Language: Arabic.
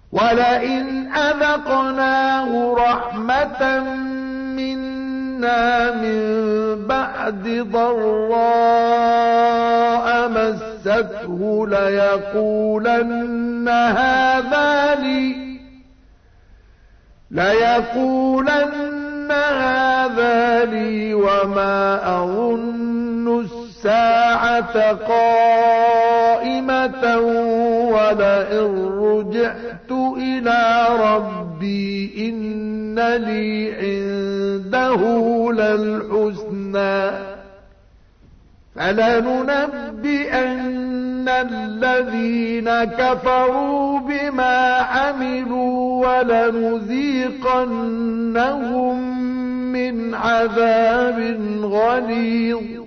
ولئن أذقناه رحمة منا من بعد ضراء مسته ليقولن هذا لي وما أظن الساعة قائمة ولئن رجعت إلى ربي إن لي عنده للحسنى فلننبئن الذين كفروا بما عملوا ولنذيقنهم من عذاب غليظ